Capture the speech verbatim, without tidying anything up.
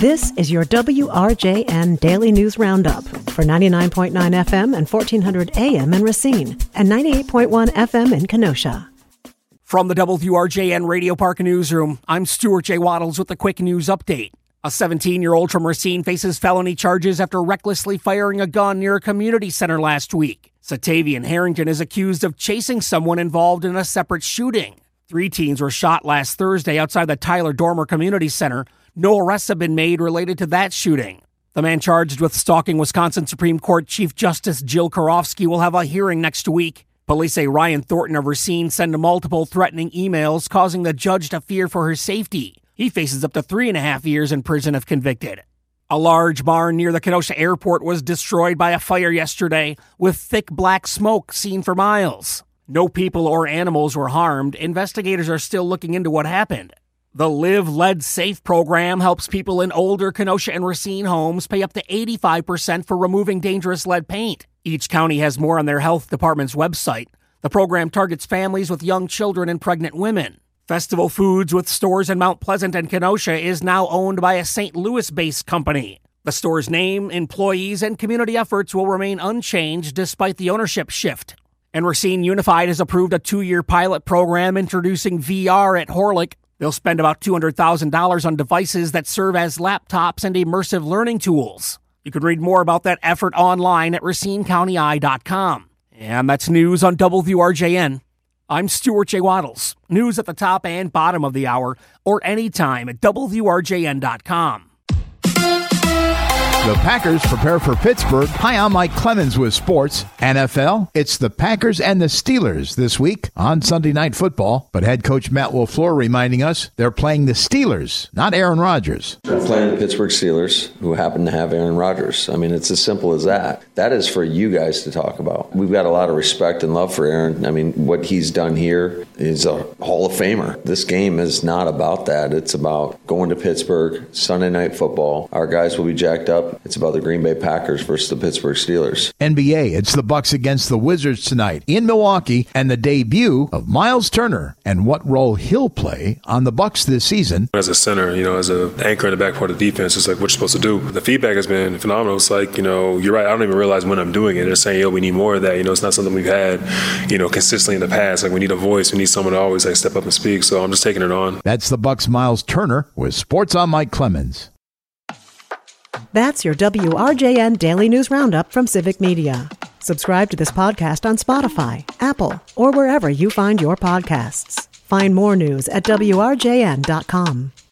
This is your W R J N Daily News Roundup for ninety-nine point nine F M and fourteen hundred A M in Racine and ninety-eight point one F M in Kenosha. From the W R J N Radio Park Newsroom, I'm Stuart J. Waddles with a quick news update. A seventeen-year-old from Racine faces felony charges after recklessly firing a gun near a community center last week. Satavian Harrington is accused of chasing someone involved in a separate shooting. Three teens were shot last Thursday outside the Tyler Dormer Community Center. No arrests have been made related to that shooting. The man charged with stalking Wisconsin Supreme Court Chief Justice Jill Karofsky will have a hearing next week. Police say Ryan Thornton of Racine sent multiple threatening emails, causing the judge to fear for her safety. He faces up to three and a half years in prison if convicted. A large barn near the Kenosha airport was destroyed by a fire yesterday, with thick black smoke seen for miles. No people or animals were harmed. Investigators are still looking into what happened. The Live Lead Safe program helps people in older Kenosha and Racine homes pay up to eighty-five percent for removing dangerous lead paint. Each county has more on their health department's website. The program targets families with young children and pregnant women. Festival Foods, with stores in Mount Pleasant and Kenosha, is now owned by a Saint Louis-based company. The store's name, employees, and community efforts will remain unchanged despite the ownership shift. And Racine Unified has approved a two-year pilot program introducing V R at Horlick. They'll spend about two hundred thousand dollars on devices that serve as laptops and immersive learning tools. You can read more about that effort online at racine county eye dot com. And that's news on W R J N. I'm Stuart J. Waddles. News at the top and bottom of the hour, or anytime at W R J N dot com. The Packers prepare for Pittsburgh. Hi, I'm Mike Clemens with sports. N F L, it's the Packers and the Steelers this week on Sunday Night Football. But head coach Matt LaFleur reminding us they're playing the Steelers, not Aaron Rodgers. They're playing the Pittsburgh Steelers, who happen to have Aaron Rodgers. I mean, it's as simple as that. That is for you guys to talk about. We've got a lot of respect and love for Aaron. I mean, what he's done here is a Hall of Famer. This game is not about that. It's about going to Pittsburgh, Sunday Night Football. Our guys will be jacked up. It's about the Green Bay Packers versus the Pittsburgh Steelers. N B A, it's the Bucks against the Wizards tonight in Milwaukee, and the debut of Miles Turner and what role he'll play on the Bucks this season. As a center, you know, as an anchor in the back part of the defense, it's like what you're supposed to do. The feedback has been phenomenal. It's like, you know, you're right. I don't even realize when I'm doing it. They're saying, yo, we need more of that. You know, it's not something we've had, you know, consistently in the past. Like, we need a voice. We need someone to always like step up and speak. So I'm just taking it on. That's the Bucks' Miles Turner with Sports on Mike Clemens. That's your W R J N Daily News Roundup from Civic Media. Subscribe to this podcast on Spotify, Apple, or wherever you find your podcasts. Find more news at W R J N dot com.